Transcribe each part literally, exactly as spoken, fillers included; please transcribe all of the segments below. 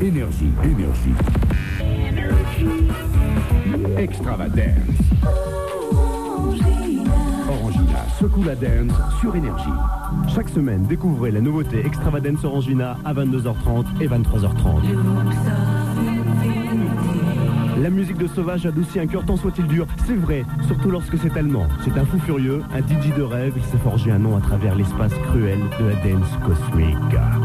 Énergie, énergie. Extravagance. Orangina secoue la dance sur Énergie. Chaque semaine, découvrez la nouveauté Extravagance Orangina à vingt-deux heures trente et vingt-trois heures trente. La musique de Sauvage adoucit un cœur tant soit-il dur. C'est vrai, surtout lorsque c'est allemand. C'est un fou furieux, un D J de rêve. Il s'est forgé un nom à travers l'espace cruel de la dance cosmique.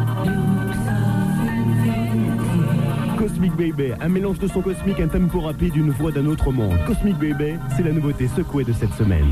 Cosmic Baby, un mélange de son cosmique, un tempo rapide, une voix d'un autre monde. Cosmic Baby, c'est la nouveauté secouée de cette semaine.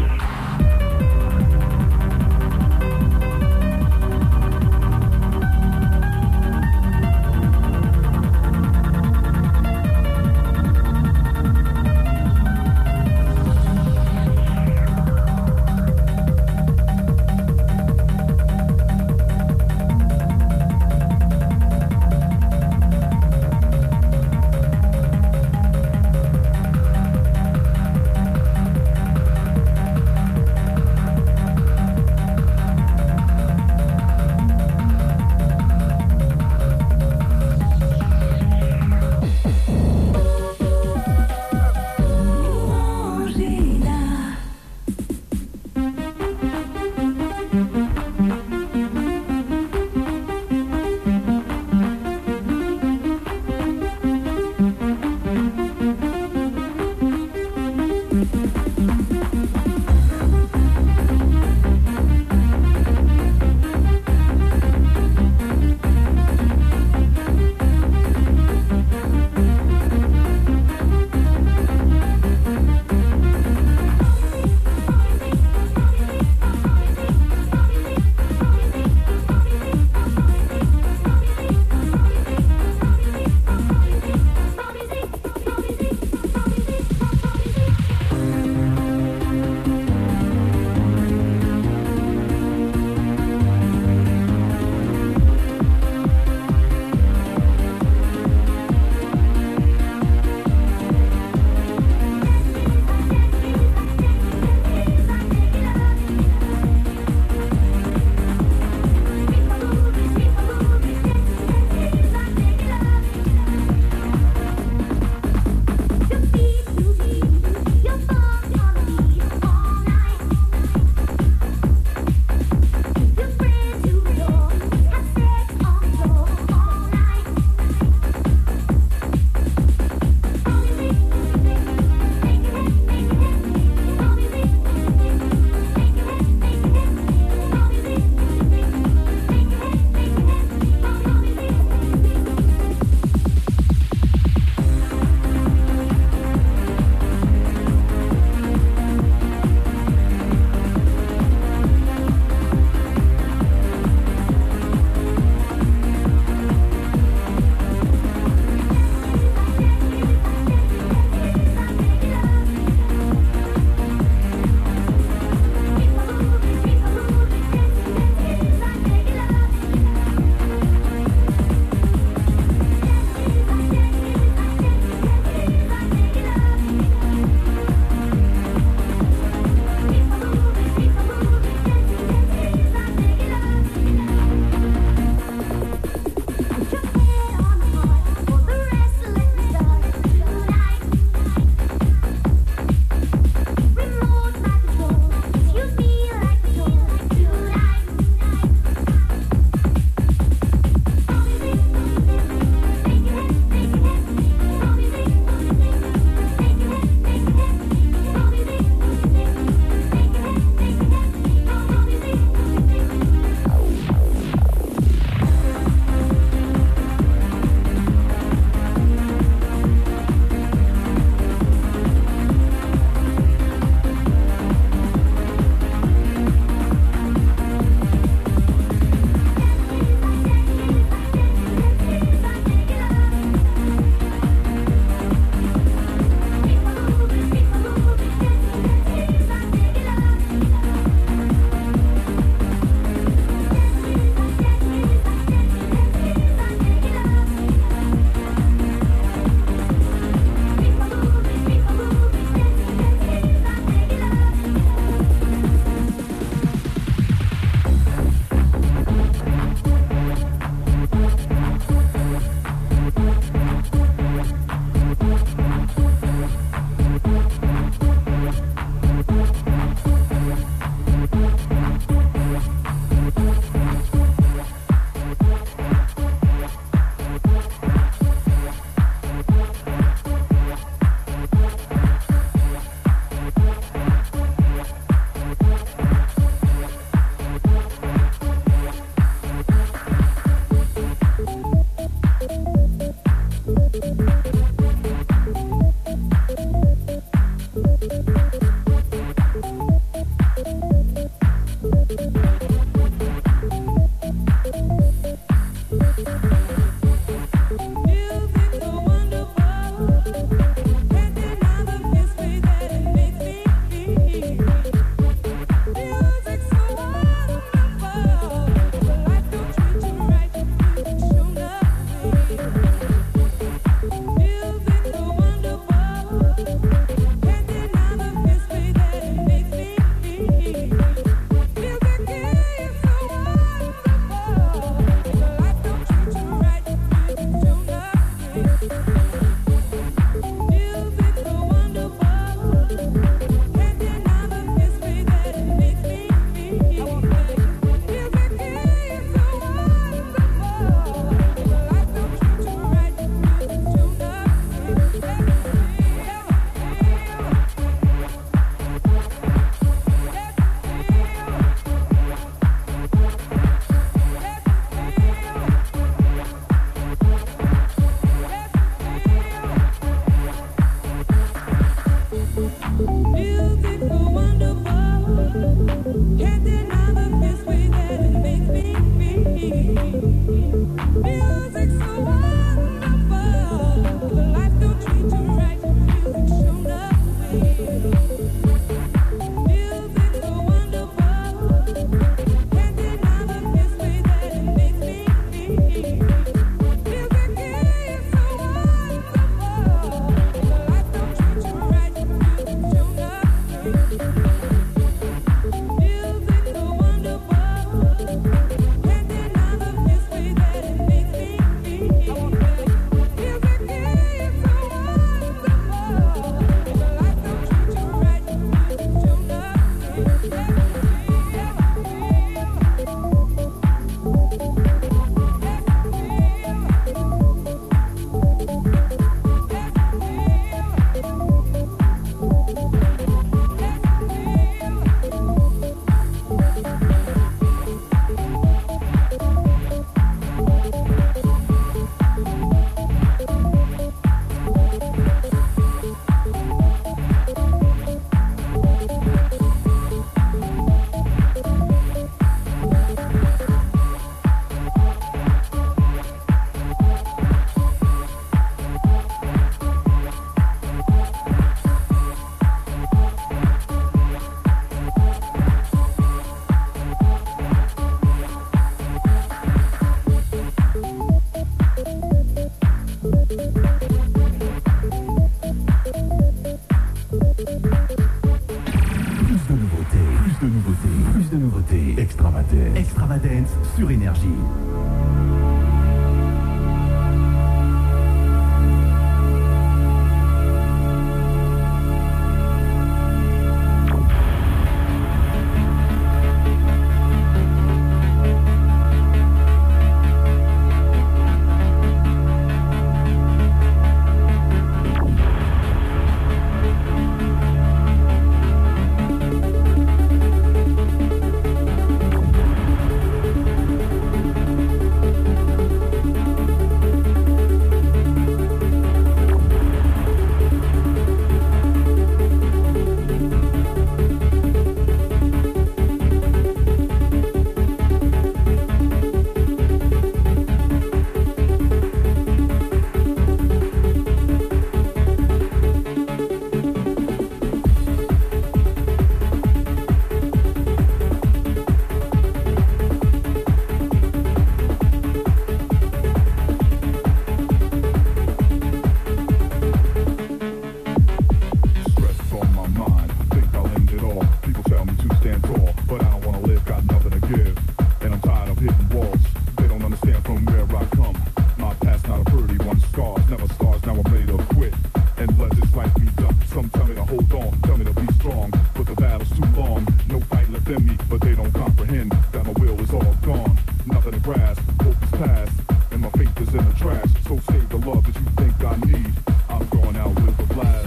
not a pretty one. Scars, never scars, now I'm ready to quit and let this life be done. Some tell me to hold on, tell me to be strong, but the battle's too long. No fight left in me, but they don't comprehend that my will is all gone. Nothing to grasp, hope is past, and my faith is in the trash. So save the love that you think I need. I'm going out with a blast.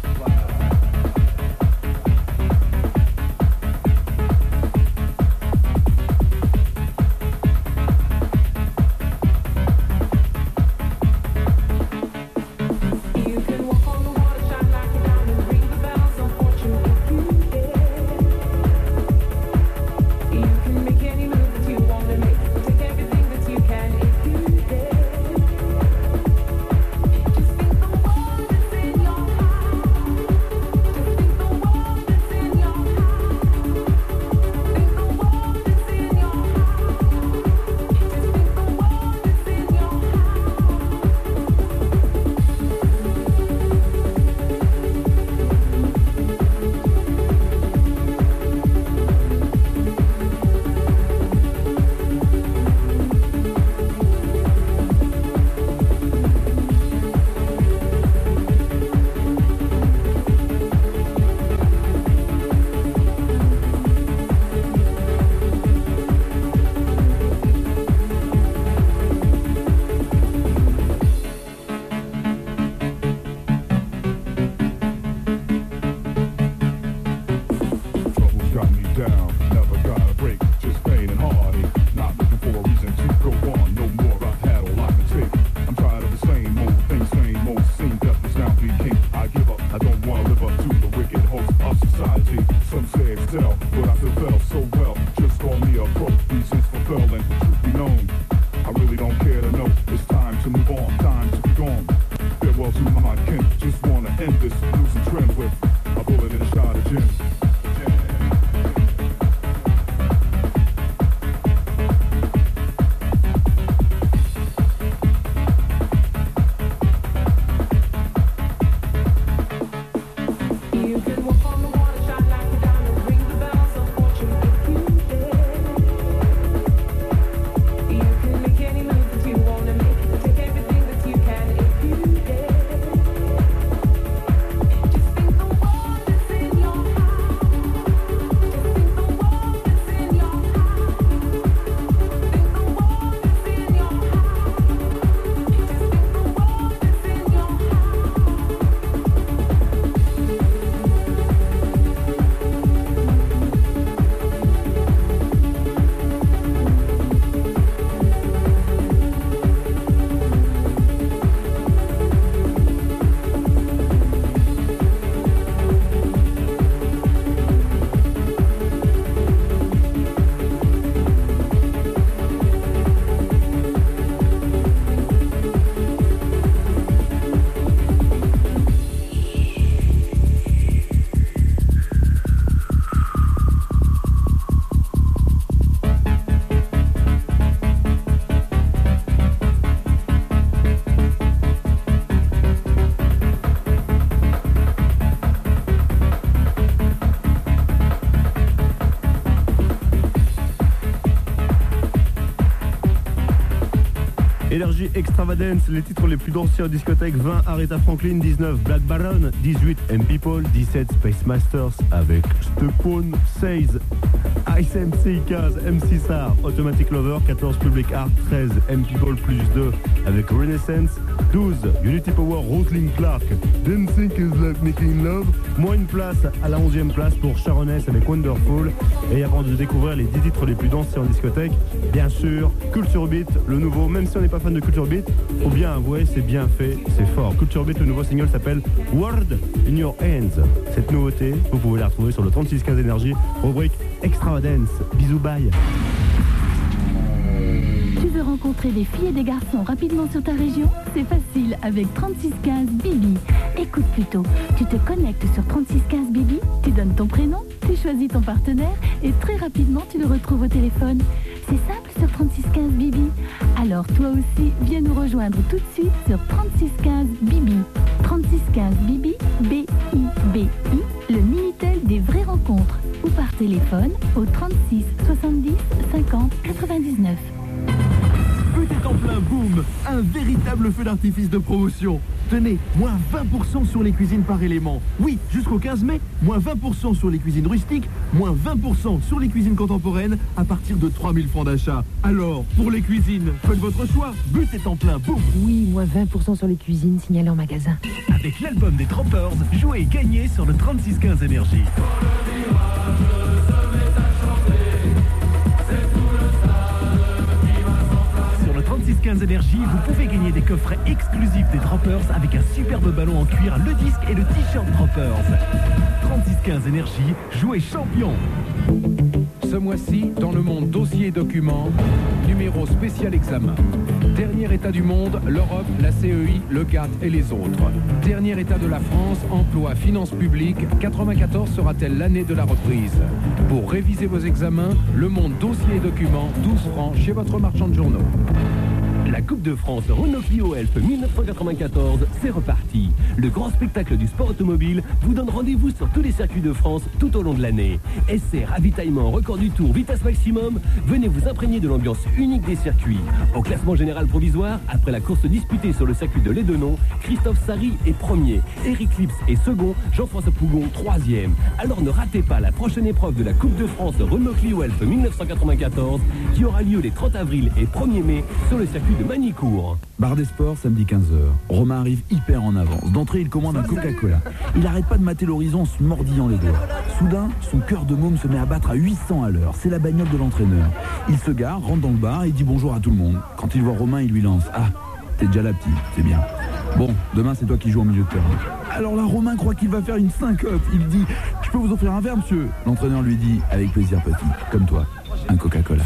Énergie Extravagance, les titres les plus dansés en discothèque. Vingt Aretha Franklin, dix-neuf Black Baron, dix-huit M People, dix-sept Space Masters avec Stepone, seize Ice M C, quinze M C Sar, Automatic Lover, quatorze Public Art, treize M People plus deux avec Renaissance, douze Unity Power, Rosalind Clark, Dancing is like making love, moins une place à la onzième place pour Sharoness avec Wonderful. Et avant de découvrir les dix titres les plus dansés en discothèque, bien sûr, Culture Beat, le nouveau, même si on n'est pas fan de Culture Beat, faut bien avouer, c'est bien fait, c'est fort. Culture Beat, le nouveau single s'appelle World in Your Hands. Cette nouveauté, vous pouvez la retrouver sur le trente-six quinze Énergie, rubrique Extravagance. Bisous, bye. Tu veux rencontrer des filles et des garçons rapidement sur ta région? C'est facile avec trente-six quinze Bibi. Écoute plutôt, tu te connectes sur trente-six quinze Bibi, tu donnes ton prénom, tu choisis ton partenaire et très rapidement tu le retrouves au téléphone. C'est simple sur trente-six quinze Bibi. Alors toi aussi, viens nous rejoindre tout de suite sur trente-six quinze Bibi. trente-six quinze Bibi, B I B I, le Minitel des vraies rencontres. Ou par téléphone au trente-six soixante-dix cinquante quatre-vingt-dix-neuf. but est en plein boom. Un véritable feu d'artifice de promotion. Tenez, moins vingt pour cent sur les cuisines par élément. Oui, jusqu'au quinze mai, moins vingt pour cent sur les cuisines rustiques, moins vingt pour cent sur les cuisines contemporaines à partir de trois mille francs d'achat. Alors, pour les cuisines, faites votre choix. But est en plein boom. Oui, moins vingt pour cent sur les cuisines, signalé en magasin. Avec l'album des Trappers, jouez et gagnez sur le trente-six quinze Énergie. Sur le trente-six quinze Énergie, vous pouvez gagner des coffrets exclusifs des Trappers avec un superbe ballon en cuir, le disque et le t-shirt Trappers. trente-six quinze Énergie, jouez champion. Ce mois-ci, dans le monde dossier et documents, numéro spécial examen. Dernier état du monde, l'Europe, la C E I, le G A T et les autres. Dernier état de la France, emploi, finances publiques, quatre-vingt-quatorze sera-t-elle l'année de la reprise? Pour réviser vos examens, le monde dossier et documents, douze francs chez votre marchand de journaux. La Coupe de France Renault Clio Elf mille neuf cent quatre-vingt-quatorze, c'est reparti. Le grand spectacle du sport automobile vous donne rendez-vous sur tous les circuits de France tout au long de l'année. Essais, ravitaillement, record du tour, vitesse maximum, venez vous imprégner de l'ambiance unique des circuits. Au classement général provisoire, après la course disputée sur le circuit de Lédenon, Christophe Sarry est premier, Eric Lips est second, Jean-François Pougon troisième. Alors ne ratez pas la prochaine épreuve de la Coupe de France Renault Clio Elf mille neuf cent quatre-vingt-quatorze qui aura lieu les trente avril et premier mai sur le circuit de Manicourt. Bar des Sports, samedi quinze heures. Romain arrive hyper en avance. D'entrée, il commande un Coca-Cola. Il arrête pas de mater l'horizon en se mordillant les doigts. Soudain, son cœur de môme se met à battre à huit cents à l'heure. C'est la bagnole de l'entraîneur. Il se gare, rentre dans le bar et dit bonjour à tout le monde. Quand il voit Romain, il lui lance: ah, t'es déjà là, petit, c'est bien. Bon, demain, c'est toi qui joues en milieu de terrain. Alors là, Romain croit qu'il va faire une syncope. Il dit: je peux vous offrir un verre, monsieur? L'entraîneur lui dit: avec plaisir, petit. Comme toi, un Coca-Cola.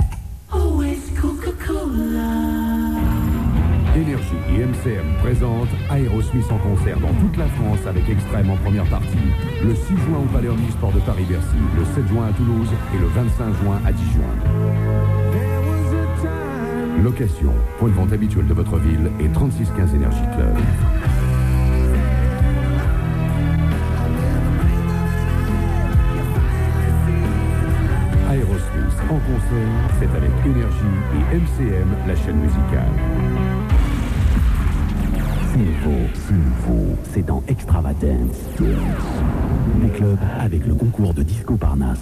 Énergie et M C M présentent Aerosmith en concert dans toute la France avec Extrême en première partie. Le six juin au Palais Omnisport de Paris-Bercy, le sept juin à Toulouse et le vingt-cinq juin à Dijon. Location, point de vente habituel de votre ville et trente-six quinze Énergie Club. Aerosmith en concert, c'est avec Énergie et M C M, la chaîne musicale. C'est nouveau, c'est nouveau, c'est dans Extravagance. Les clubs avec le concours de Disco Parnasse.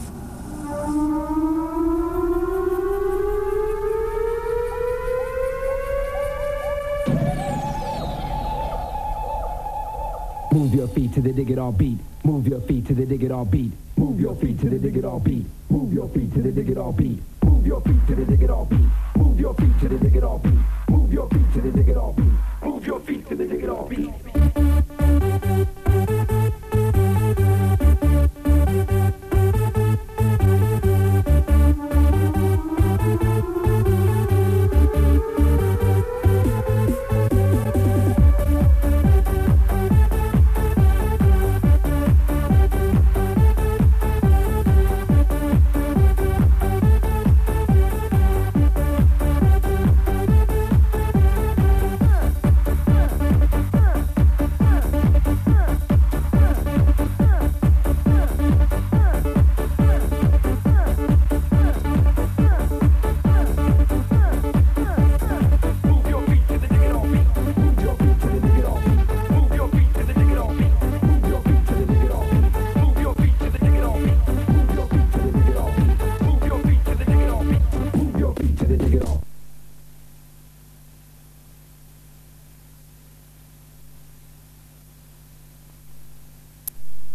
Move your feet to the dig it all beat. Move your feet to the dig it all beat. Move your feet to the dig it all beat. Move your feet to the dig it all beat. Move your feet to the dig it all beat. Move your feet to the dig it all beat. Move your feet to the dig it all beat.